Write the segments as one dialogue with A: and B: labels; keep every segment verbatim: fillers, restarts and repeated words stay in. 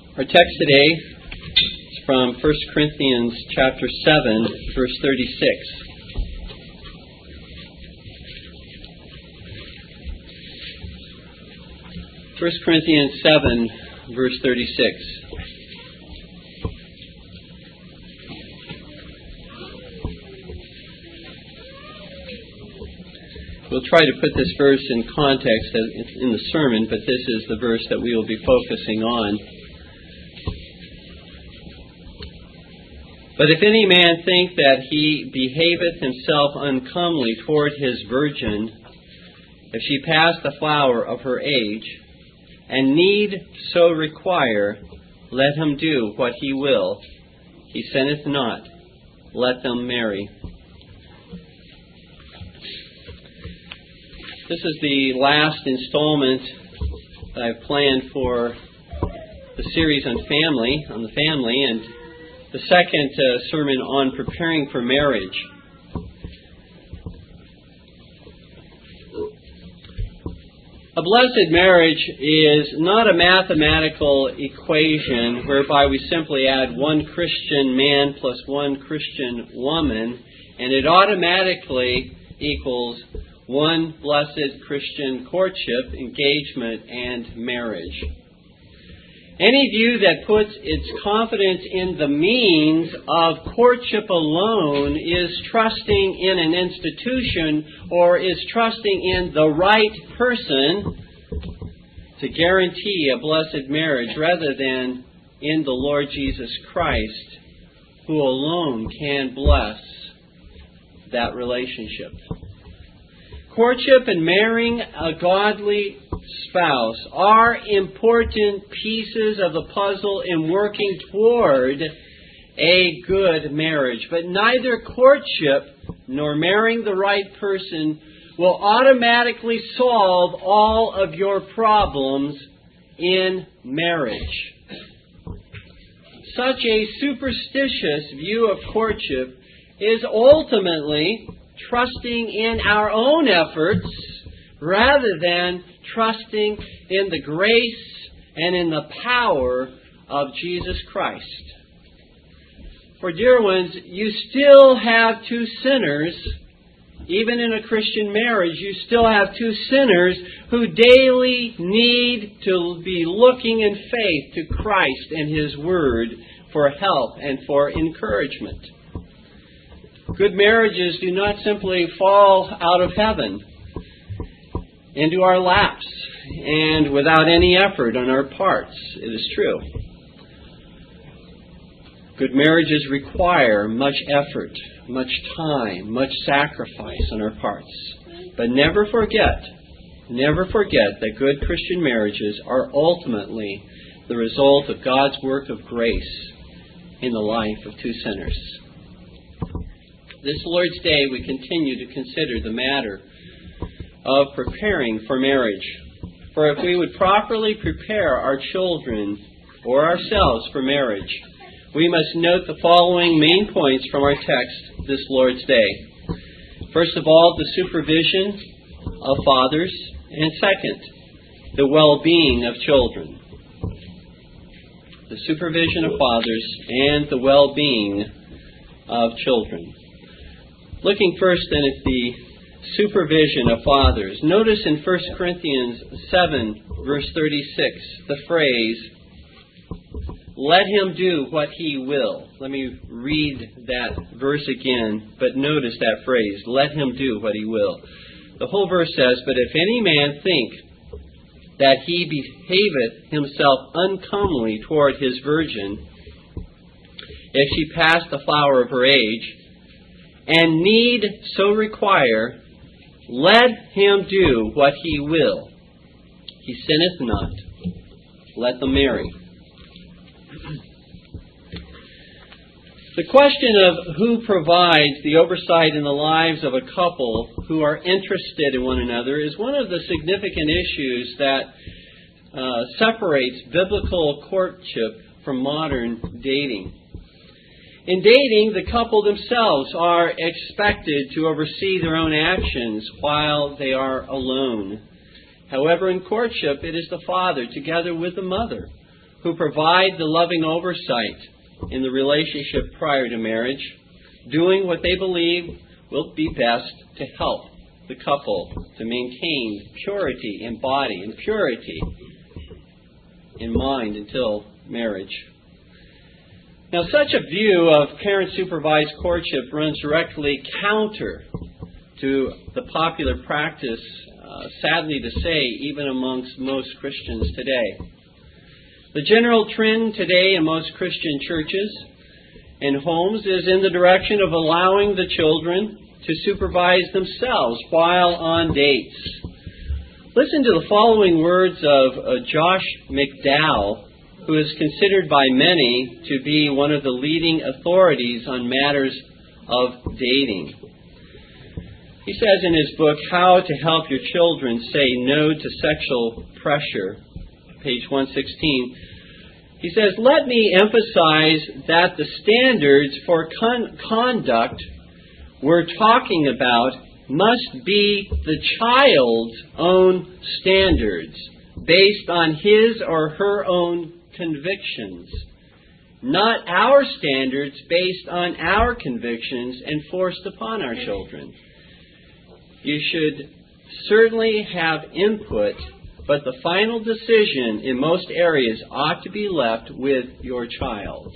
A: Our text today is from First Corinthians chapter seven, verse thirty-six. First Corinthians seven, verse thirty-six. We'll try to put this verse in context in the sermon, but this is the verse that we will be focusing on. But if any man think that he behaveth himself uncomely toward his virgin, if she pass the flower of her age, and need so require, let him do what he will. He sinneth not. Let them marry. This is the last installment that I've planned for the series on family, on the family, and the second uh, sermon on preparing for marriage. A blessed marriage is not a mathematical equation whereby we simply add one Christian man plus one Christian woman, and it automatically equals one blessed Christian courtship, engagement, and marriage. Any view that puts its confidence in the means of courtship alone is trusting in an institution or is trusting in the right person to guarantee a blessed marriage rather than in the Lord Jesus Christ, who alone can bless that relationship. Courtship and marrying a godly spouse are important pieces of the puzzle in working toward a good marriage. But neither courtship nor marrying the right person will automatically solve all of your problems in marriage. Such a superstitious view of courtship is ultimately trusting in our own efforts rather than trusting in the grace and in the power of Jesus Christ. For dear ones, you still have two sinners. Even in a Christian marriage, you still have two sinners who daily need to be looking in faith to Christ and His Word for help and for encouragement. Good marriages do not simply fall out of heaven into our laps and without any effort on our parts. It is true. Good marriages require much effort, much time, much sacrifice on our parts. But never forget, never forget that good Christian marriages are ultimately the result of God's work of grace in the life of two sinners. This Lord's Day, we continue to consider the matter of preparing for marriage. For if we would properly prepare our children or ourselves for marriage, we must note the following main points from our text this Lord's Day. First of all, the supervision of fathers, and second, the well-being of children. The supervision of fathers and the well-being of children. Looking first then at the supervision of fathers. Notice in First Corinthians seven, verse thirty-six, the phrase, let him do what he will. Let me read that verse again, but notice that phrase, let him do what he will. The whole verse says, but if any man think that he behaveth himself uncomely toward his virgin, if she pass the flower of her age, and need so require, let him do what he will. He sinneth not. Let them marry. The question of who provides the oversight in the lives of a couple who are interested in one another is one of the significant issues that uh, separates biblical courtship from modern dating. In dating, the couple themselves are expected to oversee their own actions while they are alone. However, in courtship, it is the father, together with the mother, who provide the loving oversight in the relationship prior to marriage, doing what they believe will be best to help the couple to maintain purity in body and purity in mind until marriage. Now, such a view of parent-supervised courtship runs directly counter to the popular practice, uh, sadly to say, even amongst most Christians today. The general trend today in most Christian churches and homes is in the direction of allowing the children to supervise themselves while on dates. Listen to the following words of uh, Josh McDowell, who is considered by many to be one of the leading authorities on matters of dating. He says in his book, How to Help Your Children Say No to Sexual Pressure, page one sixteen, he says, "Let me emphasize that the standards for con- conduct we're talking about must be the child's own standards, based on his or her own convictions, not our standards based on our convictions and forced upon our children. You should certainly have input, but the final decision in most areas ought to be left with your child."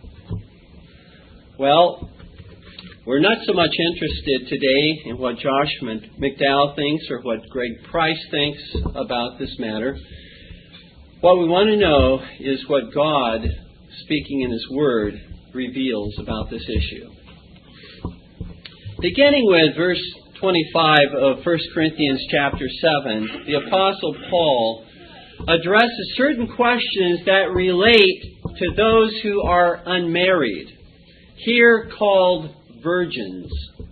A: Well, we're not so much interested today in what Josh McDowell thinks or what Greg Price thinks about this matter. What we want to know is what God, speaking in His Word, reveals about this issue. Beginning with verse twenty-five of First Corinthians chapter seven, the Apostle Paul addresses certain questions that relate to those who are unmarried, here called virgins.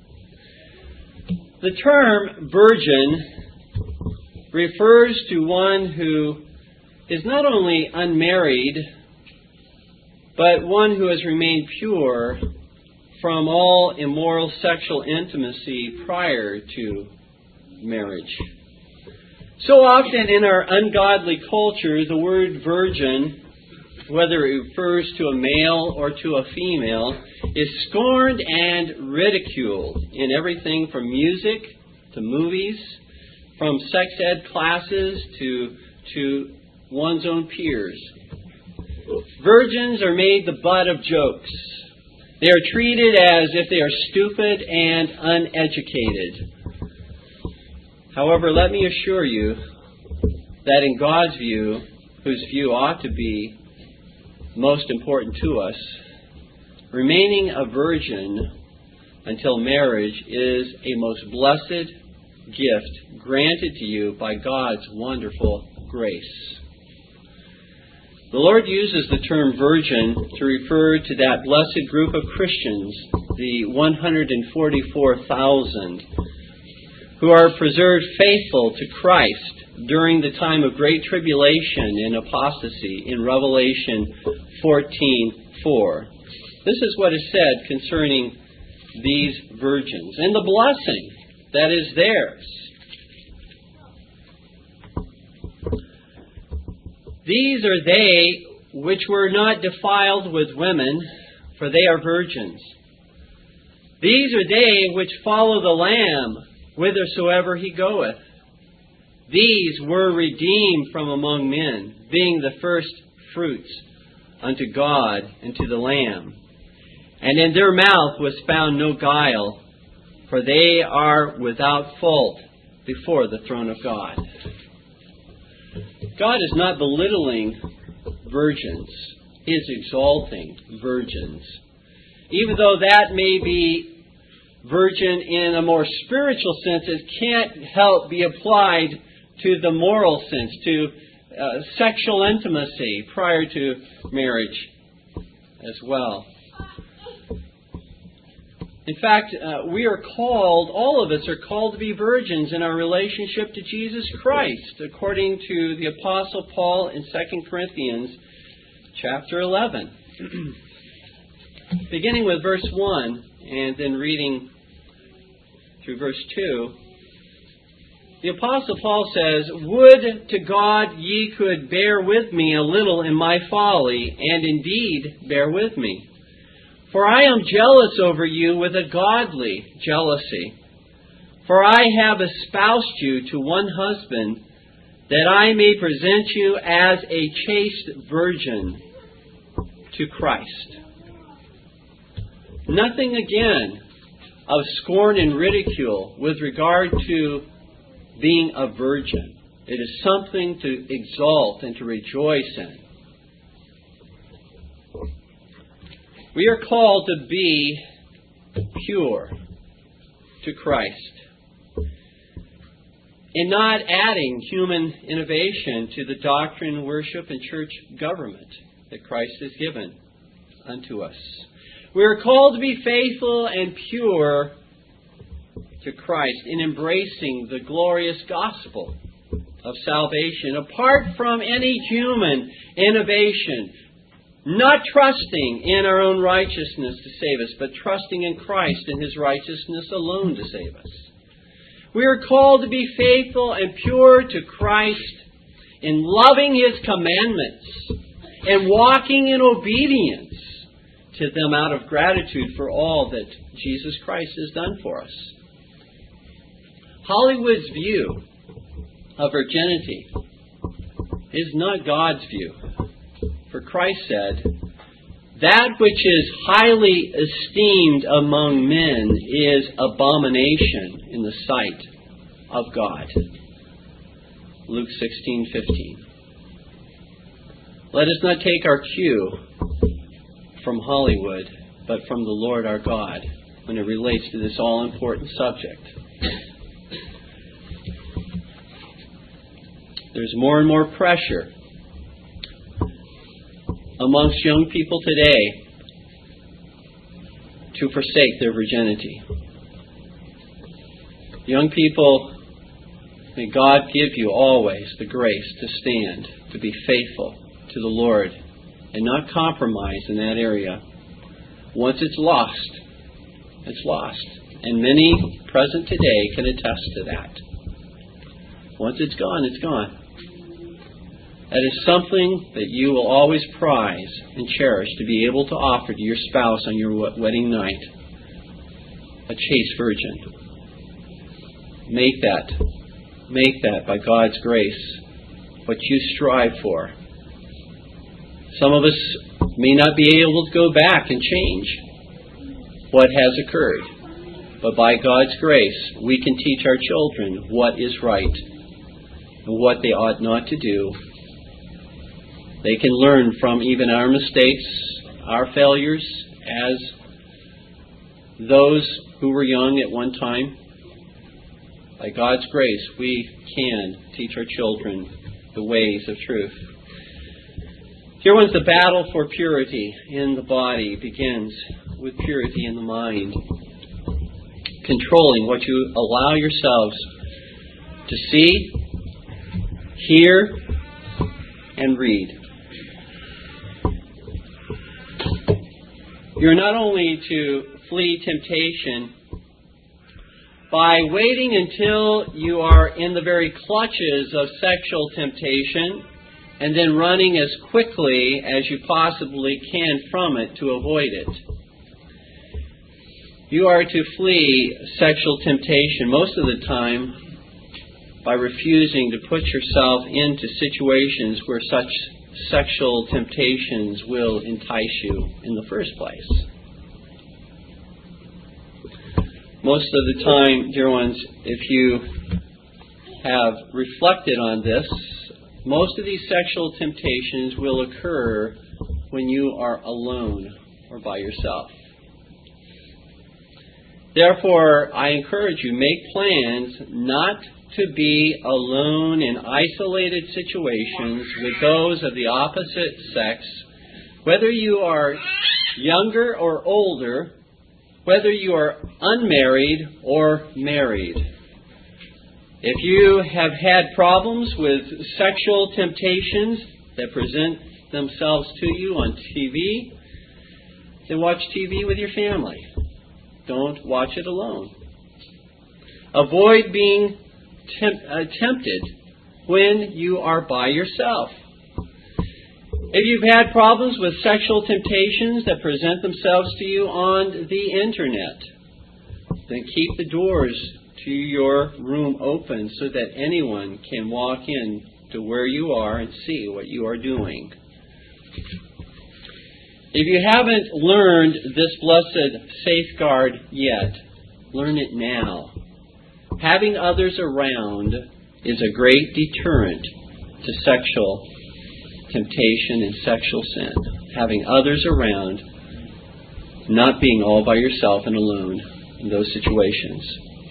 A: The term virgin refers to one who is not only unmarried, but one who has remained pure from all immoral sexual intimacy prior to marriage. So often in our ungodly culture, the word virgin, whether it refers to a male or to a female, is scorned and ridiculed in everything from music to movies, from sex ed classes to, to one's own peers. Virgins are made the butt of jokes. They are treated as if they are stupid and uneducated. However, let me assure you that in God's view, whose view ought to be most important to us, remaining a virgin until marriage is a most blessed gift granted to you by God's wonderful grace. The Lord uses the term virgin to refer to that blessed group of Christians, the one hundred forty-four thousand, who are preserved faithful to Christ during the time of great tribulation and apostasy in Revelation fourteen four. This is what is said concerning these virgins and the blessing that is theirs. These are they which were not defiled with women, for they are virgins. These are they which follow the Lamb whithersoever he goeth. These were redeemed from among men, being the first fruits unto God and to the Lamb. And in their mouth was found no guile, for they are without fault before the throne of God. God is not belittling virgins. He is exalting virgins. Even though that may be virgin in a more spiritual sense, it can't help be applied to the moral sense, to uh, sexual intimacy prior to marriage as well. In fact, uh, we are called, all of us are called to be virgins in our relationship to Jesus Christ, according to the Apostle Paul in Second Corinthians chapter eleven. Beginning with verse one and then reading through verse two. The Apostle Paul says, "Would to God ye could bear with me a little in my folly, and indeed bear with me. For I am jealous over you with a godly jealousy. For I have espoused you to one husband, that I may present you as a chaste virgin to Christ." Nothing again of scorn and ridicule with regard to being a virgin. It is something to exalt and to rejoice in. We are called to be pure to Christ, and not adding human innovation to the doctrine, worship, and church government that Christ has given unto us. We are called to be faithful and pure to Christ in embracing the glorious gospel of salvation, apart from any human innovation, not trusting in our own righteousness to save us, but trusting in Christ and His righteousness alone to save us. We are called to be faithful and pure to Christ in loving His commandments and walking in obedience to them out of gratitude for all that Jesus Christ has done for us. Hollywood's view of virginity is not God's view. For Christ said, "That which is highly esteemed among men is abomination in the sight of God." Luke sixteen fifteen. Let us not take our cue from Hollywood, but from the Lord our God when it relates to this all-important subject. There's more and more pressure amongst young people today to forsake their virginity. Young people, may God give you always the grace to stand, to be faithful to the Lord, and not compromise in that area. Once it's lost, it's lost. And many present today can attest to that. Once it's gone, it's gone. That is something that you will always prize and cherish, to be able to offer to your spouse on your wedding night. A chaste virgin. Make that, make that by God's grace what you strive for. Some of us may not be able to go back and change what has occurred. But by God's grace, we can teach our children what is right and what they ought not to do. They can learn from even our mistakes, our failures, as those who were young at one time. By God's grace, we can teach our children the ways of truth. Here one's the battle for purity in the body begins with purity in the mind. Controlling what you allow yourselves to see, hear, and read. You're not only to flee temptation by waiting until you are in the very clutches of sexual temptation and then running as quickly as you possibly can from it to avoid it. You are to flee sexual temptation most of the time by refusing to put yourself into situations where such sexual temptations will entice you in the first place. Most of the time, dear ones, if you have reflected on this, most of these sexual temptations will occur when you are alone or by yourself. Therefore, I encourage you, make plans not to be alone in isolated situations with those of the opposite sex, whether you are younger or older, whether you are unmarried or married. If you have had problems with sexual temptations that present themselves to you on T V, then watch T V with your family. Don't watch it alone. Avoid being temp- uh, tempted when you are by yourself. If you've had problems with sexual temptations that present themselves to you on the internet, then keep the doors to your room open so that anyone can walk in to where you are and see what you are doing. If you haven't learned this blessed safeguard yet, learn it now. Having others around is a great deterrent to sexual temptation and sexual sin. Having others around, not being all by yourself and alone in those situations.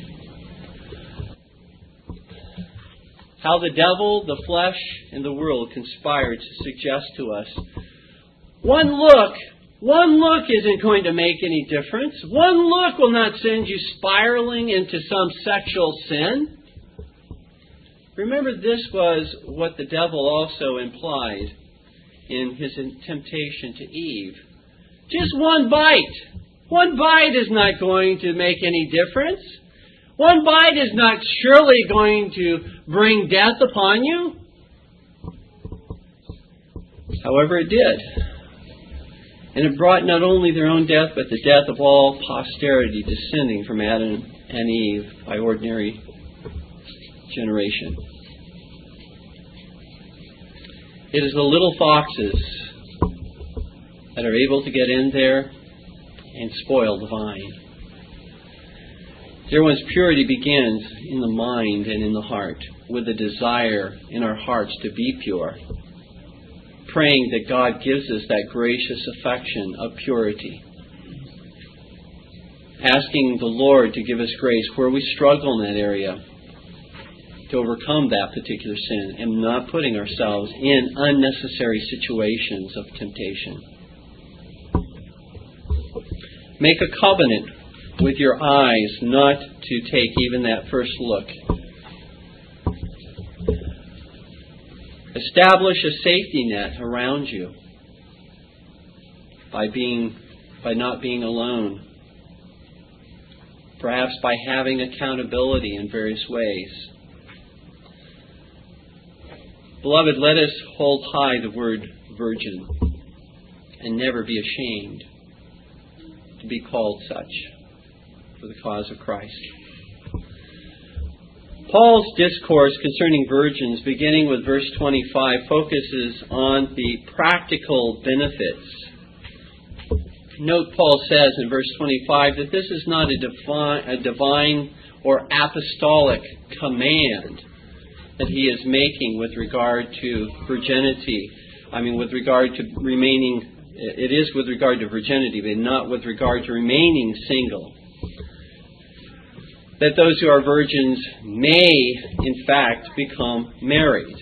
A: How the devil, the flesh, and the world conspire to suggest to us, one look, one look isn't going to make any difference. One look will not send you spiraling into some sexual sin. Remember, this was what the devil also implied in his temptation to Eve. Just one bite. One bite is not going to make any difference. One bite is not surely going to bring death upon you. However, it did. And it brought not only their own death, but the death of all posterity descending from Adam and Eve by ordinary generation. It is the little foxes that are able to get in there and spoil the vine. Dear ones, purity begins in the mind and in the heart, with a desire in our hearts to be pure. Praying that God gives us that gracious affection of purity. Asking the Lord to give us grace where we struggle in that area to overcome that particular sin and not putting ourselves in unnecessary situations of temptation. Make a covenant with your eyes not to take even that first look. Establish a safety net around you by being, by not being alone. Perhaps by having accountability in various ways. Beloved, let us hold high the word virgin and never be ashamed to be called such for the cause of Christ. Paul's discourse concerning virgins, beginning with verse twenty-five, focuses on the practical benefits. Note Paul says in verse twenty-five that this is not a divine, a divine or apostolic command that he is making with regard to virginity. I mean, with regard to remaining, it is with regard to virginity, but not with regard to remaining single. That those who are virgins may, in fact, become married.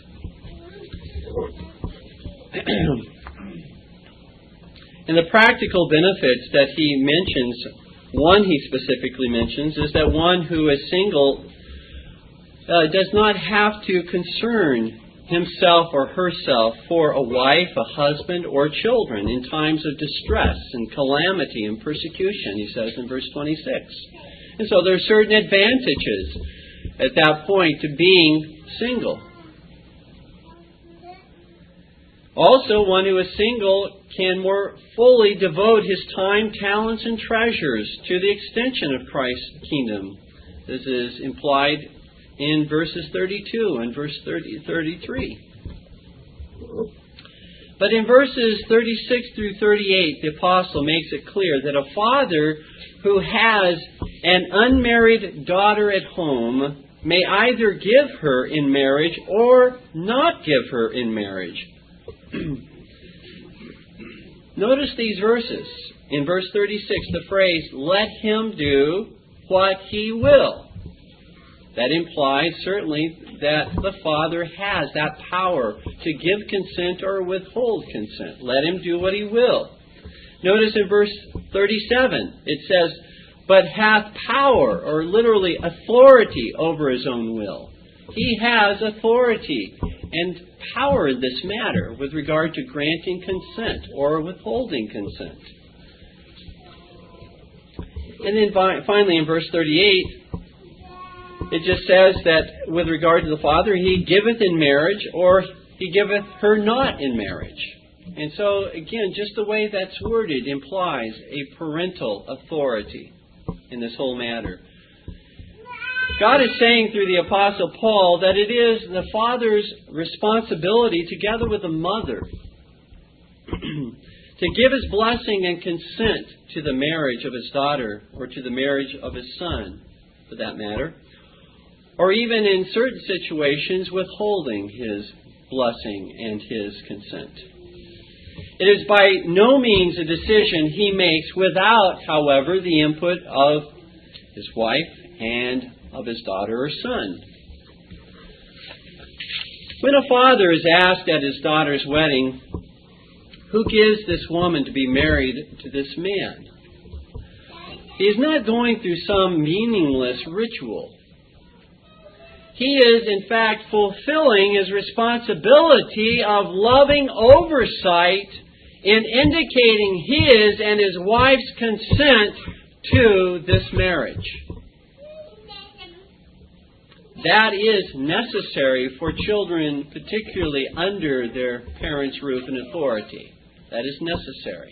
A: And the practical benefits that he mentions, one he specifically mentions, is that one who is single uh, does not have to concern himself or herself for a wife, a husband, or children in times of distress and calamity and persecution, he says in verse twenty-six. And so there are certain advantages at that point to being single. Also, one who is single can more fully devote his time, talents, and treasures to the extension of Christ's kingdom. This is implied in verses thirty-two and verse thirty, thirty-three. But in verses thirty-six through thirty-eight, the apostle makes it clear that a father who has an unmarried daughter at home may either give her in marriage or not give her in marriage. Notice these verses. In verse thirty-six, the phrase, "Let him do what he will." That implies certainly that the father has that power to give consent or withhold consent. Let him do what he will. Notice in verse thirty-seven, it says, "But hath power," or literally authority, over his own will. He has authority and power in this matter with regard to granting consent or withholding consent. And then finally in verse thirty-eight, It just says that with regard to the father, he giveth in marriage, or he giveth her not in marriage. And so, again, just the way that's worded implies a parental authority in this whole matter. God is saying through the Apostle Paul that it is the father's responsibility, together with the mother, to give his blessing and consent to the marriage of his daughter, or to the marriage of his son, for that matter, or even in certain situations withholding his blessing and his consent. It is by no means a decision he makes without, however, the input of his wife and of his daughter or son. When a father is asked at his daughter's wedding, who gives this woman to be married to this man? He is not going through some meaningless ritual. He is, in fact, fulfilling his responsibility of loving oversight in indicating his and his wife's consent to this marriage. That is necessary for children, particularly under their parents' roof and authority. That is necessary.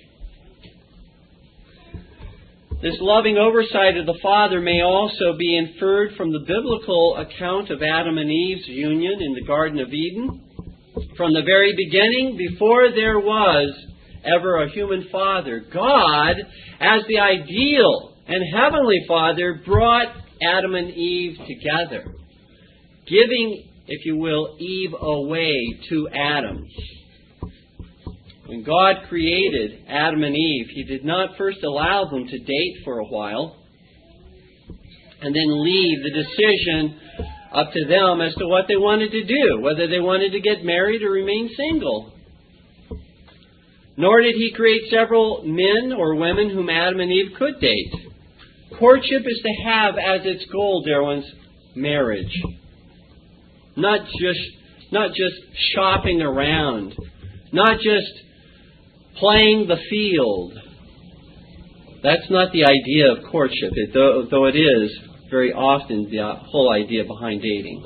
A: This loving oversight of the father may also be inferred from the biblical account of Adam and Eve's union in the Garden of Eden. From the very beginning, before there was ever a human father, God, as the ideal and heavenly father, brought Adam and Eve together, giving, if you will, Eve away to Adam. When God created Adam and Eve, He did not first allow them to date for a while and then leave the decision up to them as to what they wanted to do, whether they wanted to get married or remain single. Nor did He create several men or women whom Adam and Eve could date. Courtship is to have as its goal, dear ones, marriage. Not just, not just shopping around. Not just playing the field. That's not the idea of courtship, though, though it is very often the whole idea behind dating.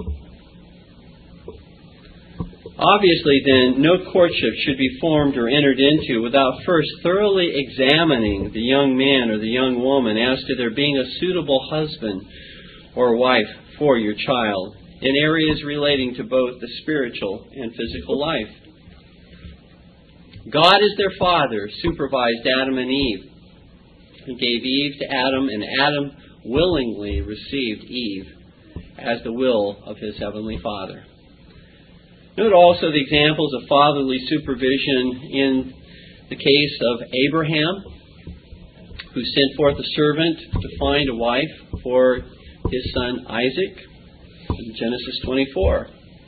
A: Obviously, then, no courtship should be formed or entered into without first thoroughly examining the young man or the young woman as to their being a suitable husband or wife for your child in areas relating to both the spiritual and physical life. God as their Father supervised Adam and Eve. He gave Eve to Adam, and Adam willingly received Eve as the will of his Heavenly Father. Note also the examples of fatherly supervision in the case of Abraham, who sent forth a servant to find a wife for his son Isaac in Genesis twenty-four.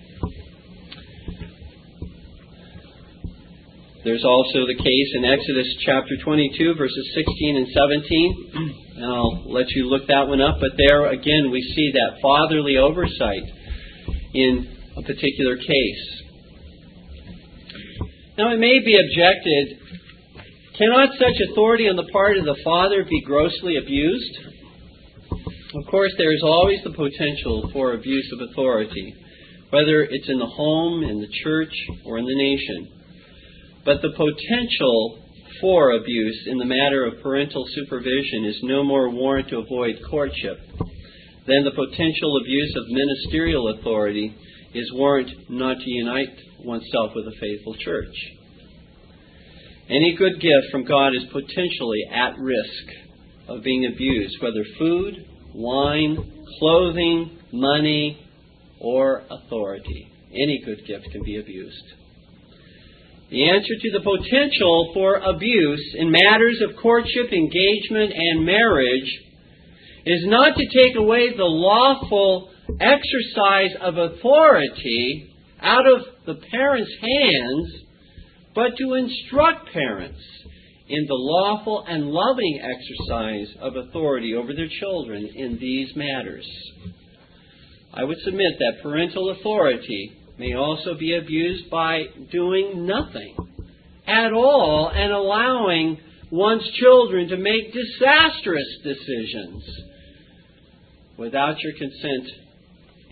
A: There's also the case in Exodus chapter twenty-two, verses sixteen and seventeen. And I'll let you look that one up. But there, again, we see that fatherly oversight in a particular case. Now, it may be objected, cannot such authority on the part of the father be grossly abused? Of course, there is always the potential for abuse of authority, whether it's in the home, in the church, or in the nation. But the potential for abuse in the matter of parental supervision is no more warrant to avoid courtship than the potential abuse of ministerial authority is warrant not to unite oneself with a faithful church. Any good gift from God is potentially at risk of being abused, whether food, wine, clothing, money, or authority. Any good gift can be abused. The answer to the potential for abuse in matters of courtship, engagement, and marriage is not to take away the lawful exercise of authority out of the parents' hands, but to instruct parents in the lawful and loving exercise of authority over their children in these matters. I would submit that parental authority may also be abused by doing nothing at all and allowing one's children to make disastrous decisions without your consent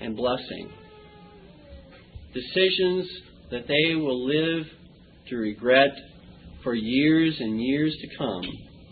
A: and blessing. Decisions that they will live to regret for years and years to come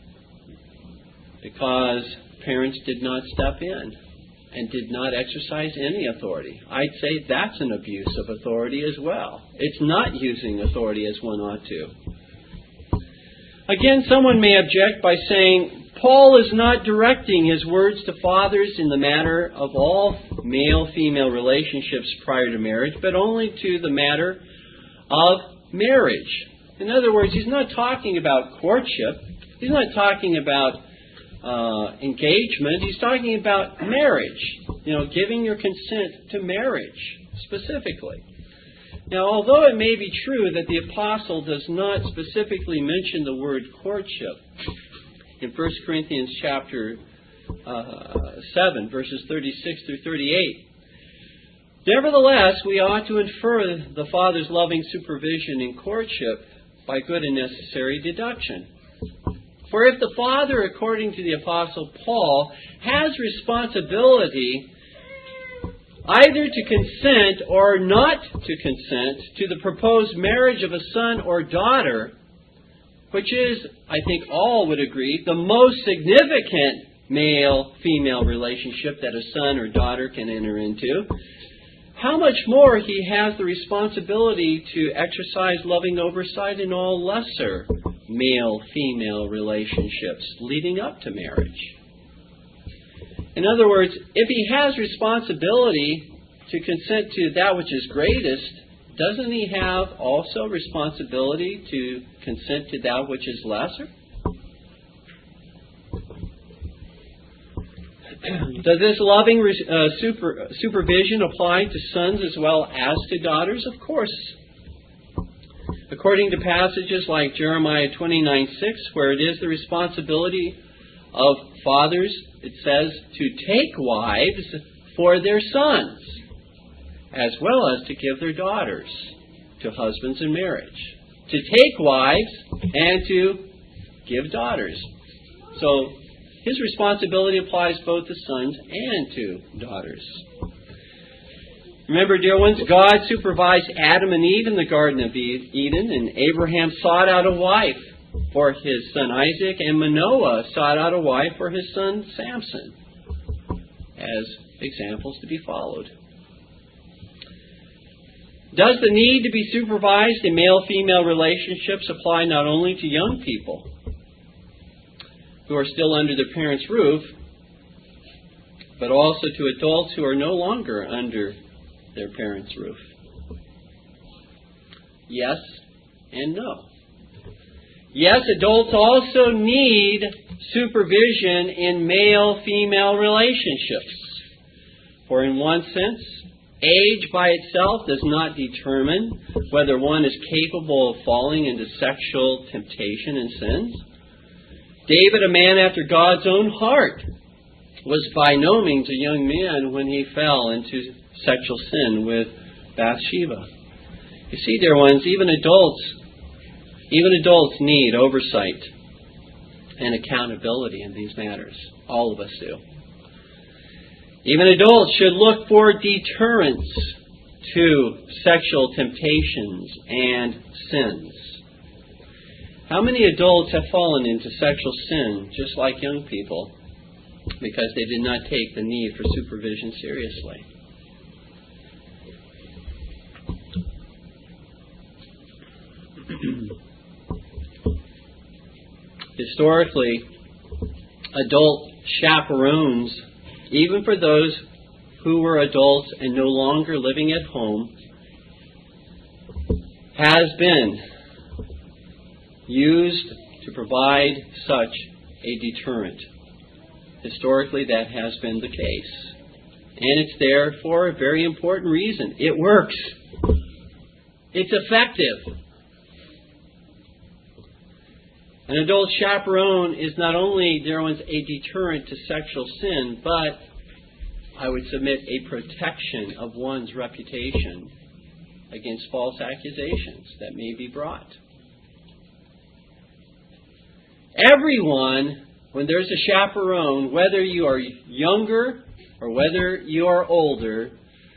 A: because parents did not step in and did not exercise any authority. I'd say that's an abuse of authority as well. It's not using authority as one ought to. Again, someone may object by saying, Paul is not directing his words to fathers in the matter of all male-female relationships prior to marriage, but only to the matter of marriage. In other words, he's not talking about courtship. He's not talking about uh, engagement. He's talking about marriage. You know, giving your consent to marriage specifically. Now, although it may be true that the apostle does not specifically mention the word courtship in First Corinthians chapter uh, seven, verses thirty-six through thirty-eight, nevertheless, we ought to infer the father's loving supervision in courtship by good and necessary deduction. For if the father, according to the Apostle Paul, has responsibility either to consent or not to consent to the proposed marriage of a son or daughter, which is, I think all would agree, the most significant male-female relationship that a son or daughter can enter into, how much more he has the responsibility to exercise loving oversight in all lesser male-female relationships leading up to marriage. In other words, if he has responsibility to consent to that which is greatest, doesn't he have also responsibility to consent to that which is lesser? Does this loving uh, super, supervision apply to sons as well as to daughters? Of course. According to passages like Jeremiah twenty-nine six, where it is the responsibility of fathers, it says, to take wives for their sons, as well as to give their daughters to husbands in marriage. To take wives and to give daughters. So, his responsibility applies both to sons and to daughters. Remember, dear ones, God supervised Adam and Eve in the Garden of Eden, and Abraham sought out a wife for his son Isaac, and Manoah sought out a wife for his son Samson, as examples to be followed. Does the need to be supervised in male-female relationships apply not only to young people who are still under their parents' roof, but also to adults who are no longer under their parents' roof? Yes and no. Yes, adults also need supervision in male-female relationships. For in one sense, age by itself does not determine whether one is capable of falling into sexual temptation and sins. David, a man after God's own heart, was by no means a young man when he fell into sexual sin with Bathsheba. You see, dear ones, even adults, even adults need oversight and accountability in these matters. All of us do. Even adults should look for deterrence to sexual temptations and sins. How many adults have fallen into sexual sin just like young people because they did not take the need for supervision seriously? Historically, adult chaperones, even for those who were adults and no longer living at home, has been used to provide such a deterrent. Historically, that has been the case. And it's there for a very important reason. It works. It's effective. An adult chaperone is not only, dear ones, a deterrent to sexual sin, but I would submit a protection of one's reputation against false accusations that may be brought. Everyone, when there's a chaperone, whether you are younger or whether you are older,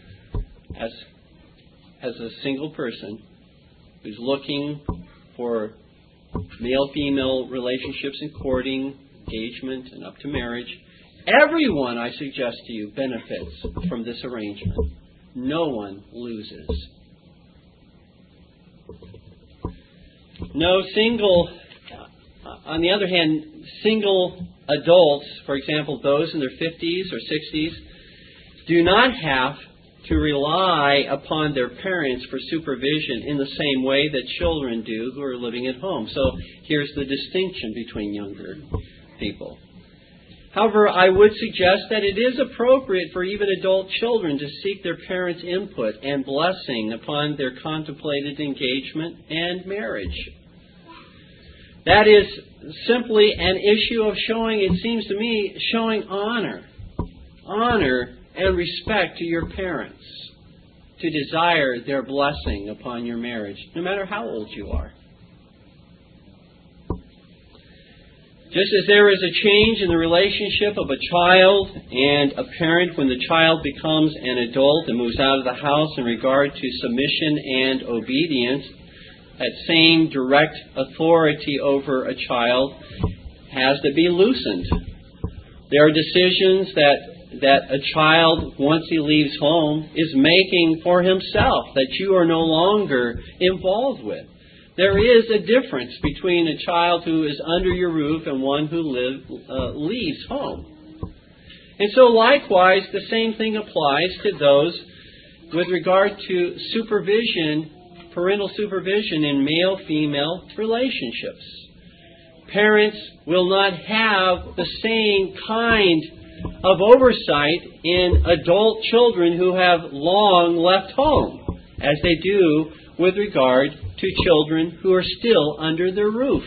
A: as, as a single person who's looking for male-female relationships and courting, engagement, and up to marriage, everyone, I suggest to you, benefits from this arrangement. No one loses. No single, on the other hand, single adults, for example, those in their fifties or sixties, do not have to rely upon their parents for supervision in the same way that children do who are living at home. So here's the distinction between younger people. However, I would suggest that it is appropriate for even adult children to seek their parents' input and blessing upon their contemplated engagement and marriage. That is simply an issue of showing, it seems to me, showing honor. Honor and respect to your parents, to desire their blessing upon your marriage, no matter how old you are. Just as there is a change in the relationship of a child and a parent when the child becomes an adult and moves out of the house in regard to submission and obedience, that same direct authority over a child has to be loosened. There are decisions that that a child, once he leaves home, is making for himself that you are no longer involved with. There is a difference between a child who is under your roof and one who live, uh, leaves home. And so likewise, the same thing applies to those with regard to supervision, parental supervision in male-female relationships. Parents will not have the same kind of oversight in adult children who have long left home as they do with regard to children who are still under their roof.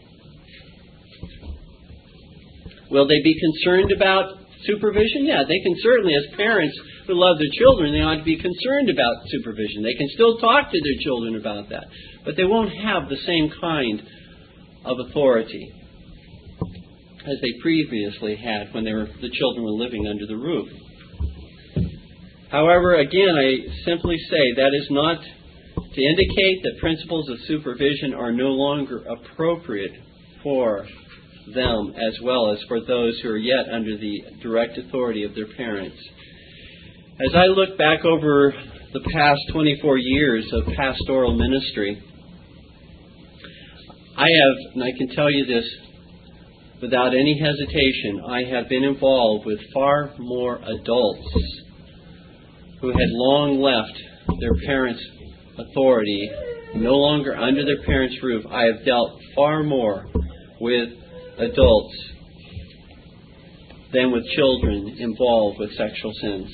A: Will they be concerned about supervision? Yeah, they can certainly, as parents who love their children, they ought to be concerned about supervision. They can still talk to their children about that. But they won't have the same kind of authority as they previously had when they were, the children were living under the roof. However, again, I simply say that is not to indicate that principles of supervision are no longer appropriate for them as well as for those who are yet under the direct authority of their parents. As I look back over the past twenty-four years of pastoral ministry, I have, and I can tell you this without any hesitation, I have been involved with far more adults who had long left their parents' authority, no longer under their parents' roof. I have dealt far more with adults than with children involved with sexual sins.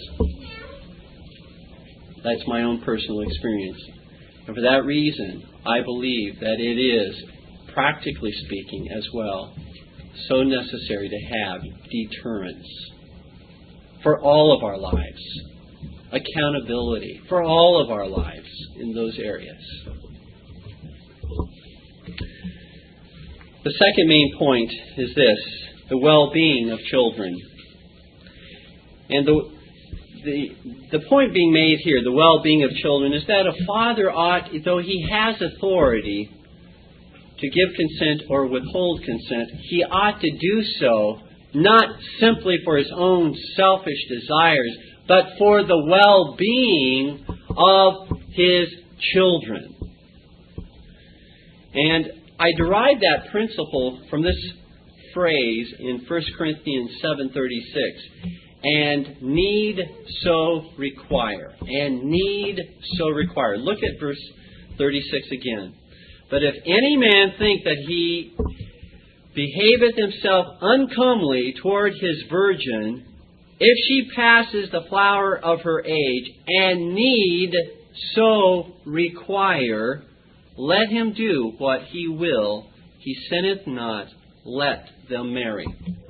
A: That's my own personal experience. And for that reason, I believe that it is, practically speaking as well, so necessary to have deterrence for all of our lives, accountability for all of our lives in those areas. The second main point is this: the well-being of children. And the the the point being made here, the well-being of children, is that a father ought, though he has authority to give consent or withhold consent, he ought to do so not simply for his own selfish desires, but for the well-being of his children. And I derive that principle from this phrase in First Corinthians seven thirty-six. And need so require. And need so require. Look at verse thirty-six again. But if any man think that he behaveth himself uncomely toward his virgin, if she passes the flower of her age, and need so require, let him do what he will. He sinneth not. Let them marry.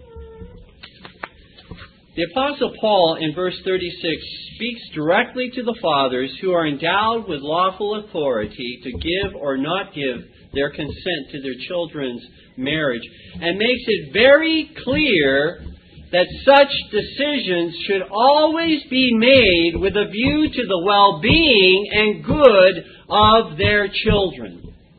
A: The Apostle Paul in verse thirty-six speaks directly to the fathers who are endowed with lawful authority to give or not give their consent to their children's marriage, and makes it very clear that such decisions should always be made with a view to the well-being and good of their children.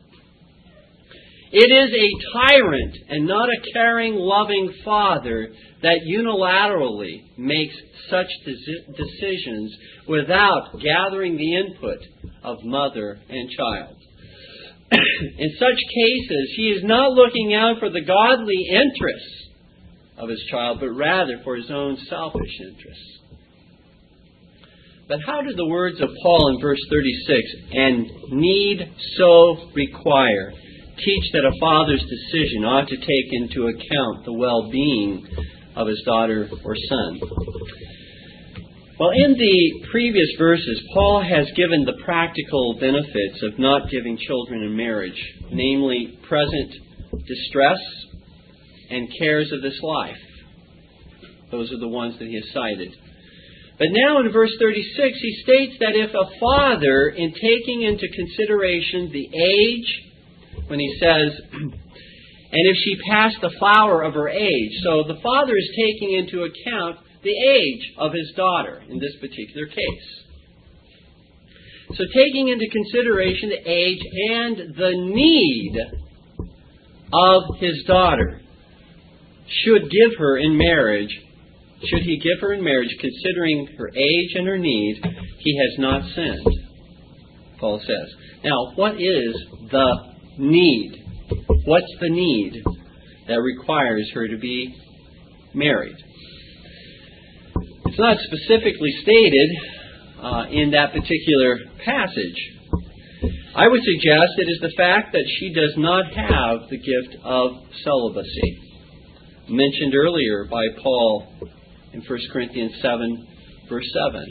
A: It is a tyrant and not a caring, loving father that unilaterally makes such decisions without gathering the input of mother and child. In such cases, he is not looking out for the godly interests of his child, but rather for his own selfish interests. But how do the words of Paul in verse thirty-six, "and need so require," teach that a father's decision ought to take into account the well-being of his daughter or son? Well, in the previous verses, Paul has given the practical benefits of not giving children in marriage, namely present distress and cares of this life. Those are the ones that he has cited. But now in verse thirty-six, he states that if a father, in taking into consideration the age, when he says, "and if she passed the flower of her age," so the father is taking into account the age of his daughter in this particular case. So taking into consideration the age and the need of his daughter, should give her in marriage, should he give her in marriage, considering her age and her need, he has not sinned, Paul says. Now, what is the need? What's the need that requires her to be married? It's not specifically stated uh, in that particular passage. I would suggest it is the fact that she does not have the gift of celibacy, mentioned earlier by Paul in First Corinthians seven, verse seven.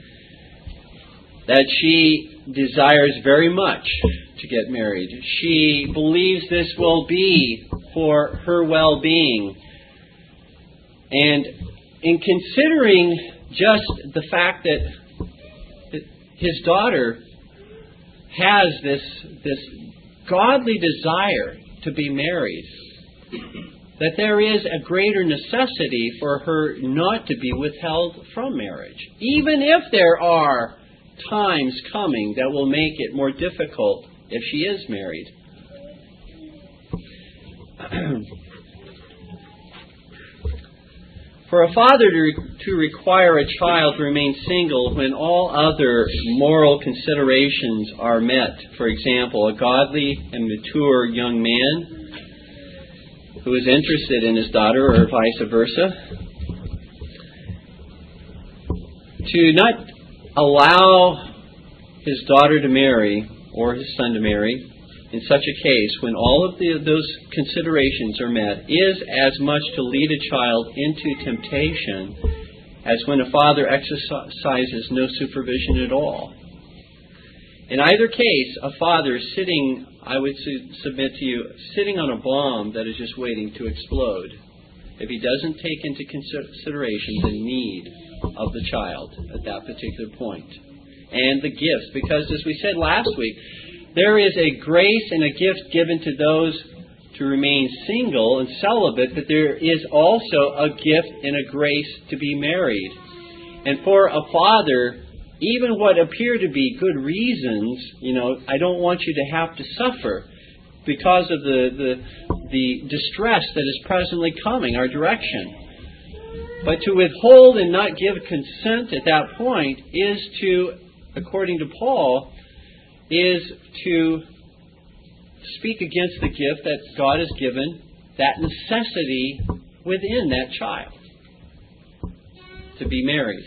A: That she desires very much to get married. She believes this will be for her well-being. And in considering just the fact that his daughter has this, this godly desire to be married, that there is a greater necessity for her not to be withheld from marriage, even if there are times coming that will make it more difficult if she is married. For a father to, to require a child to remain single when all other moral considerations are met, for example, a godly and mature young man who is interested in his daughter or vice versa, to not allow his daughter to marry or his son to marry in such a case when all of the, those considerations are met is as much to lead a child into temptation as when a father exercises no supervision at all. In either case, a father is sitting, I would su- submit to you, sitting on a bomb that is just waiting to explode if he doesn't take into consideration the need of the child at that particular point. And the gifts, because as we said last week, there is a grace and a gift given to those to remain single and celibate, but there is also a gift and a grace to be married. And for a father, even what appear to be good reasons, you know, I don't want you to have to suffer because of the, the, the distress that is presently coming our direction. But to withhold and not give consent at that point is to, according to Paul, is to speak against the gift that God has given, that necessity within that child to be married.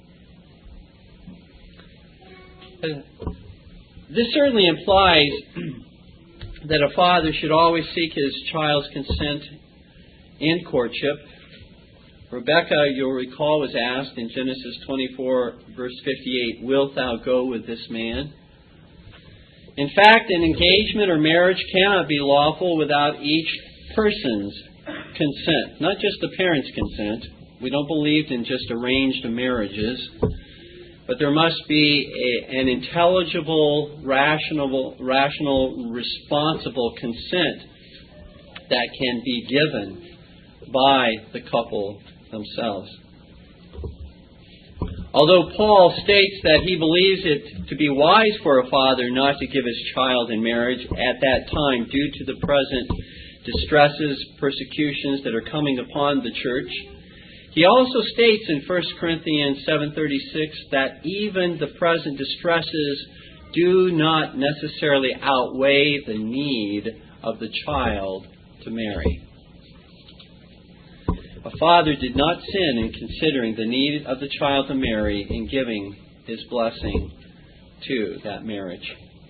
A: This certainly implies that a father should always seek his child's consent in courtship. Rebekah, you'll recall, was asked in Genesis twenty-four, verse fifty-eight, "Wilt thou go with this man?" In fact, an engagement or marriage cannot be lawful without each person's consent, not just the parents' consent. We don't believe in just arranged marriages, but there must be a, an intelligible, rational, rational, responsible consent that can be given by the couple themselves. Although Paul states that he believes it to be wise for a father not to give his child in marriage at that time due to the present distresses, persecutions that are coming upon the church, he also states in First Corinthians seven thirty-six that even the present distresses do not necessarily outweigh the need of the child to marry. A father did not sin in considering the need of the child to marry and giving his blessing to that marriage.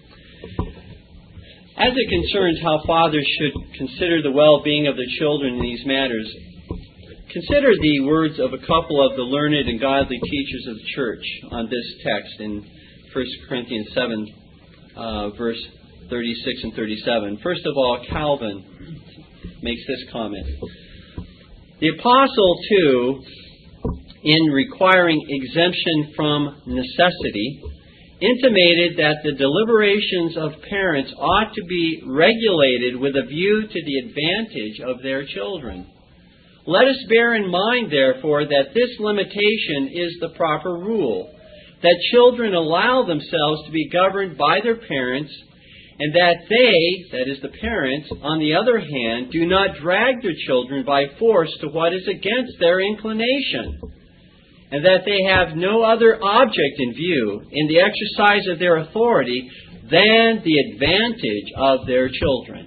A: As it concerns how fathers should consider the well-being of their children in these matters, consider the words of a couple of the learned and godly teachers of the church on this text in First Corinthians seven, uh, verse thirty-six and thirty-seven. First of all, Calvin makes this comment. The apostle, too, in requiring exemption from necessity, intimated that the deliberations of parents ought to be regulated with a view to the advantage of their children. Let us bear in mind, therefore, that this limitation is the proper rule, that children allow themselves to be governed by their parents, and that they, that is the parents, on the other hand, do not drag their children by force to what is against their inclination, and that they have no other object in view in the exercise of their authority than the advantage of their children.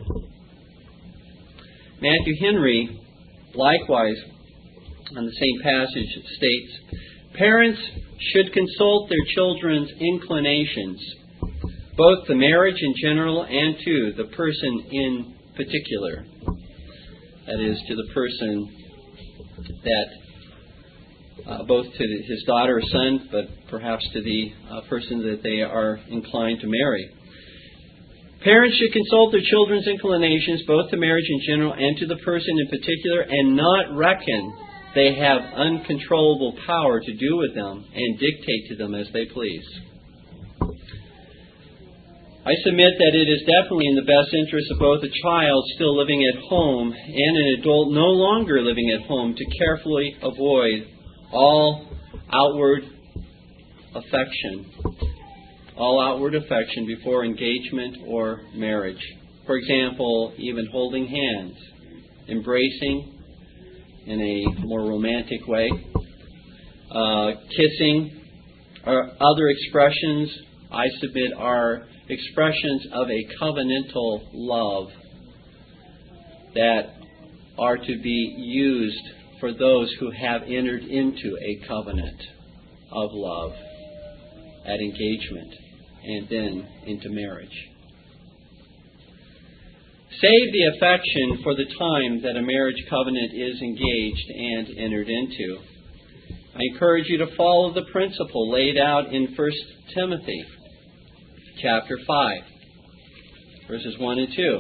A: Matthew Henry, likewise, on the same passage, states, parents should consult their children's inclinations, both the marriage in general and to the person in particular. That is, to the person that, uh, both to his daughter or son, but perhaps to the uh, person that they are inclined to marry. Parents should consult their children's inclinations, both to marriage in general and to the person in particular, and not reckon they have uncontrollable power to do with them and dictate to them as they please. I submit that it is definitely in the best interest of both a child still living at home and an adult no longer living at home to carefully avoid all outward affection, all outward affection before engagement or marriage. For example, even holding hands, embracing in a more romantic way, uh, kissing, or other expressions, I submit, are expressions of a covenantal love that are to be used for those who have entered into a covenant of love at engagement and then into marriage. Save the affection for the time that a marriage covenant is engaged and entered into. I encourage you to follow the principle laid out in First Timothy chapter five, verses one and two.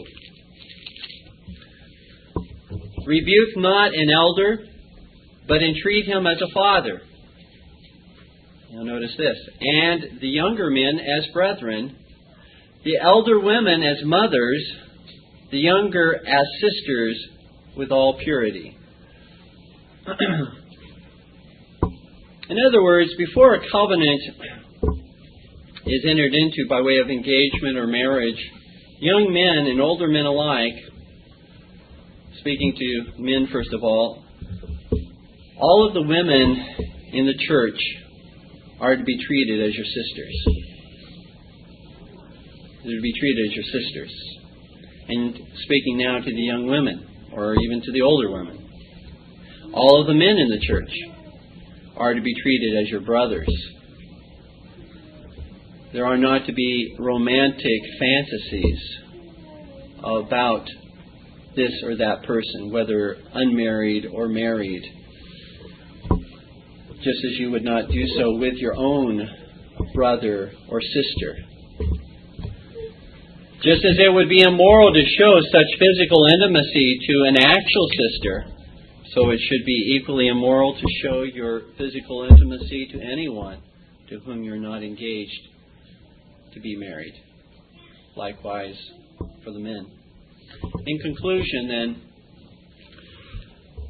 A: Rebuke not an elder, but entreat him as a father. Now notice this. And the younger men as brethren, the elder women as mothers, the younger as sisters, with all purity. In other words, before a covenant is entered into by way of engagement or marriage, young men and older men alike, speaking to men first of all, all of the women in the church are to be treated as your sisters. They're to be treated as your sisters. And speaking now to the young women, or even to the older women, all of the men in the church are to be treated as your brothers. There are not to be romantic fantasies about this or that person, whether unmarried or married, just as you would not do so with your own brother or sister. Just as it would be immoral to show such physical intimacy to an actual sister, so it should be equally immoral to show your physical intimacy to anyone to whom you're not engaged to be married. Likewise for the men. In conclusion, then,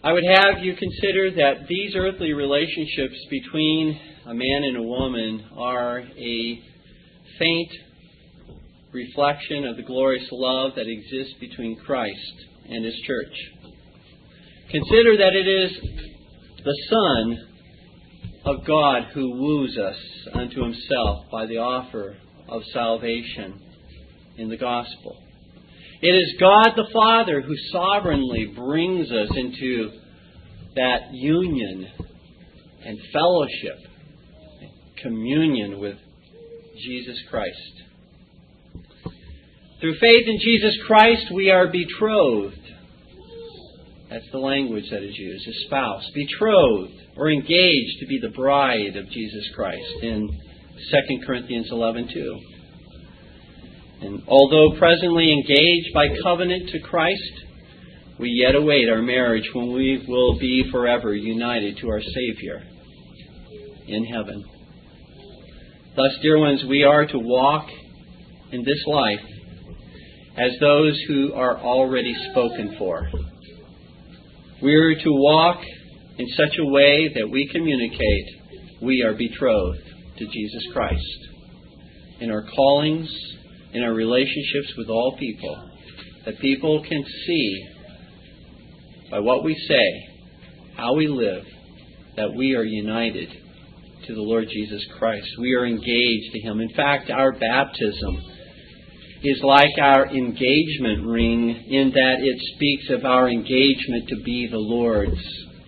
A: I would have you consider that these earthly relationships between a man and a woman are a faint reflection of the glorious love that exists between Christ and His church. Consider that it is the Son of God who woos us unto Himself by the offer of salvation in the gospel. It is God the Father who sovereignly brings us into that union and fellowship, communion with Jesus Christ. Through faith in Jesus Christ, we are betrothed. That's the language that is used, espoused, betrothed, or engaged to be the bride of Jesus Christ in Second Corinthians eleven two. And although presently engaged by covenant to Christ, we yet await our marriage when we will be forever united to our Savior in heaven. Thus, dear ones, we are to walk in this life as those who are already spoken for. We are to walk in such a way that we communicate we are betrothed to Jesus Christ in our callings, in our relationships with all people, that people can see by what we say, how we live, that we are united to the Lord Jesus Christ. We are engaged to Him. In fact, our baptism is like our engagement ring in that it speaks of our engagement to be the Lord's.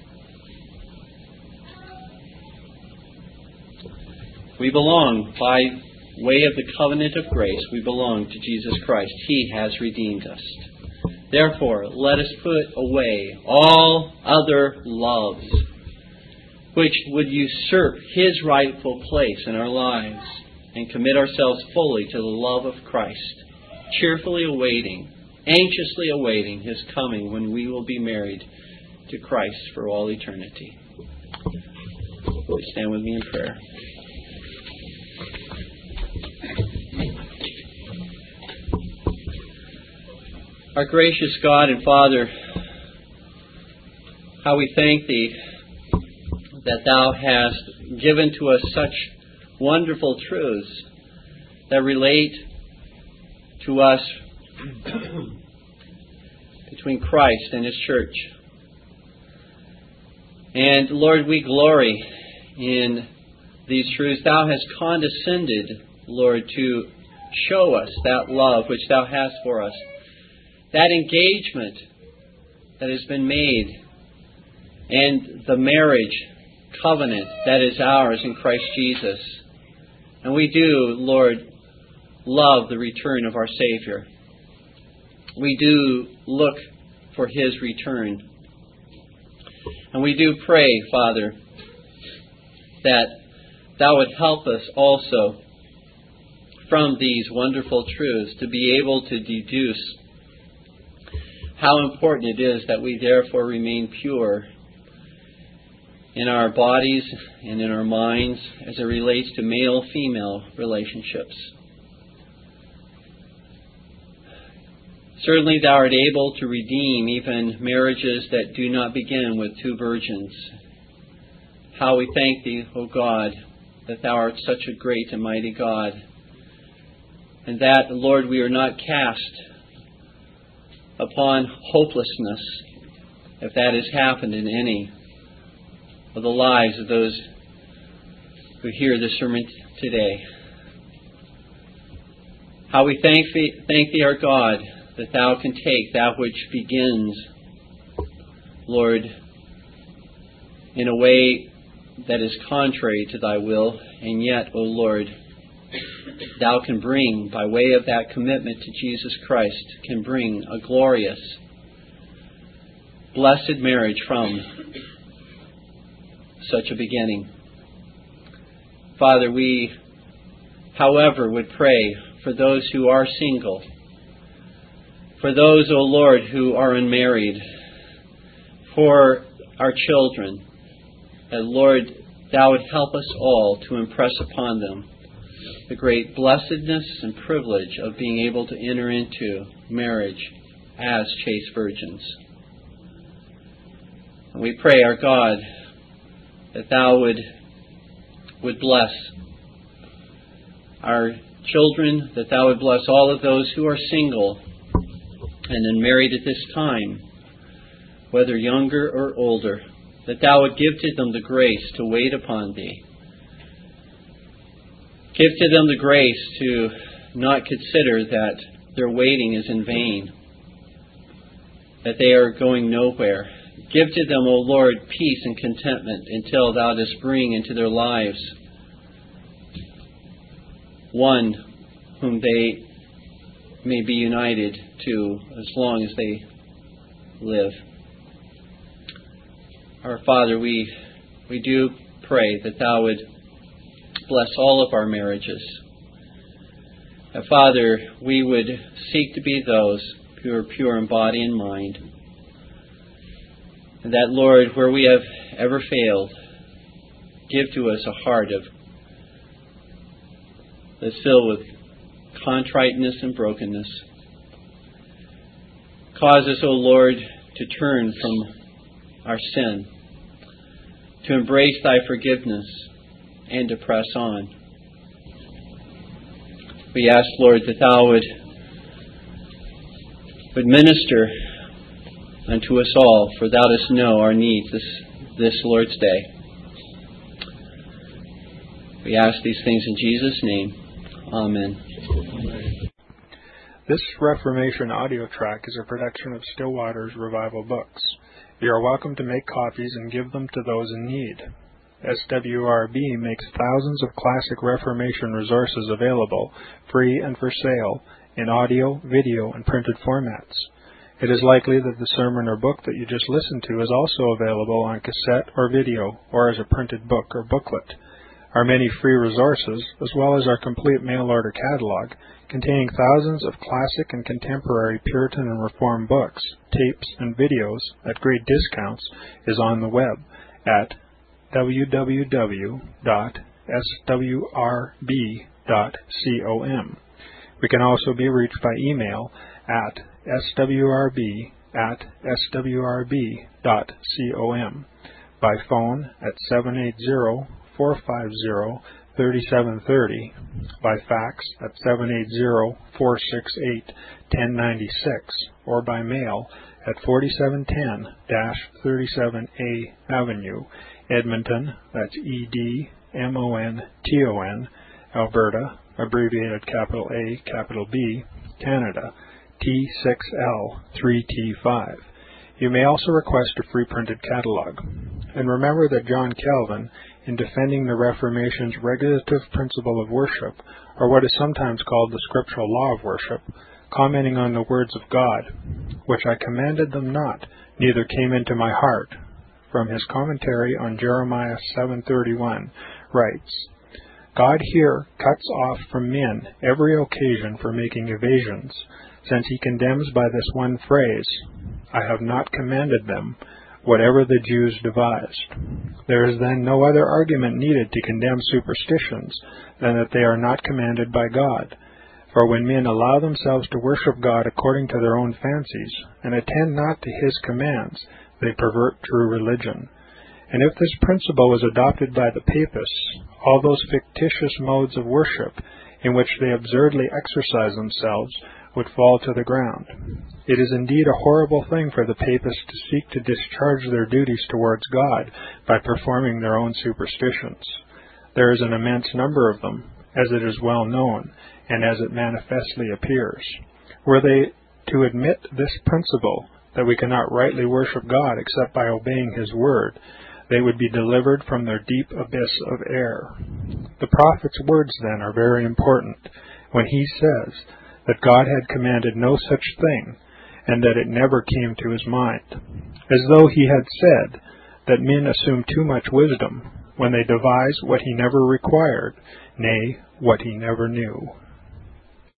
A: We belong by way of the covenant of grace, we belong to Jesus Christ. He has redeemed us. Therefore, let us put away all other loves which would usurp His rightful place in our lives, and commit ourselves fully to the love of Christ, cheerfully awaiting, anxiously awaiting His coming when we will be married to Christ for all eternity. Please stand with me in prayer. Our gracious God and Father, how we thank Thee that Thou hast given to us such wonderful truths that relate to us between Christ and His church. And Lord, we glory in these truths. Thou hast condescended, Lord, to show us that love which Thou hast for us. That engagement that has been made and the marriage covenant that is ours in Christ Jesus. And we do, Lord, love the return of our Savior. We do look for His return. And we do pray, Father, that Thou would help us also from these wonderful truths to be able to deduce how important it is that we therefore remain pure in our bodies and in our minds as it relates to male-female relationships. Certainly Thou art able to redeem even marriages that do not begin with two virgins. How we thank Thee, O God, that Thou art such a great and mighty God, and that, Lord, we are not cast upon hopelessness, if that has happened in any of the lives of those who hear this sermon today. How we thank Thee, thank Thee, our God, that Thou can take that which begins, Lord, in a way that is contrary to Thy will, and yet, O Lord, Thou can bring, by way of that commitment to Jesus Christ, can bring a glorious, blessed marriage from such a beginning. Father, we, however, would pray for those who are single, for those, O Lord, who are unmarried, for our children, that, Lord, Thou would help us all to impress upon them the great blessedness and privilege of being able to enter into marriage as chaste virgins. And we pray, our God, that Thou would, would bless our children, that Thou would bless all of those who are single and unmarried at this time, whether younger or older, that Thou would give to them the grace to wait upon Thee. Give to them the grace to not consider that their waiting is in vain, that they are going nowhere. Give to them, O Lord, peace and contentment until Thou dost bring into their lives one whom they may be united to as long as they live. Our Father, we we do pray that Thou would bless all of our marriages. And Father, we would seek to be those who are pure in body and mind. And that, Lord, where we have ever failed, give to us a heart of that's filled with contriteness and brokenness. Cause us, O Lord, to turn from our sin, to embrace Thy forgiveness, and to press on. We ask, Lord, that Thou would, would minister unto us all, for Thou dost know our needs this, this Lord's Day. We ask these things in Jesus' name. Amen.
B: This Reformation audio track is a production of Still Waters Revival Books. You are welcome to make copies and give them to those in need. S W R B makes thousands of classic Reformation resources available, free and for sale, in audio, video, and printed formats. It is likely that the sermon or book that you just listened to is also available on cassette or video, or as a printed book or booklet. Our many free resources, as well as our complete mail-order catalog, containing thousands of classic and contemporary Puritan and Reformed books, tapes, and videos at great discounts, is on the web at w w w dot s w r b dot com. We can also be reached by email at s w r b at s w r b dot com, by phone at seven eight zero, four five zero, three seven three zero, by fax at seven eight zero, four six eight, one zero nine six, or by mail at forty-seven ten thirty-seven A Avenue, Edmonton, that's E D M O N T O N, Alberta, abbreviated capital A, capital B, Canada, T six L three T five. You may also request a free printed catalog. And remember that John Calvin, in defending the Reformation's regulative principle of worship, or what is sometimes called the scriptural law of worship, commenting on the words of God, which I commanded them not, neither came into my heart, from his commentary on Jeremiah seven thirty-one, writes, God here cuts off from men every occasion for making evasions, since he condemns by this one phrase, I have not commanded them, whatever the Jews devised. There is then no other argument needed to condemn superstitions than that they are not commanded by God. For when men allow themselves to worship God according to their own fancies, and attend not to his commands, they pervert true religion. And if this principle was adopted by the papists, all those fictitious modes of worship in which they absurdly exercise themselves would fall to the ground. It is indeed a horrible thing for the papists to seek to discharge their duties towards God by performing their own superstitions. There is an immense number of them, as it is well known, and as it manifestly appears. Were they to admit this principle, that we cannot rightly worship God except by obeying his word, they would be delivered from their deep abyss of error. The prophet's words, then, are very important, when he says that God had commanded no such thing, and that it never came to his mind, as though he had said that men assume too much wisdom when they devise what he never required, nay, what he never knew.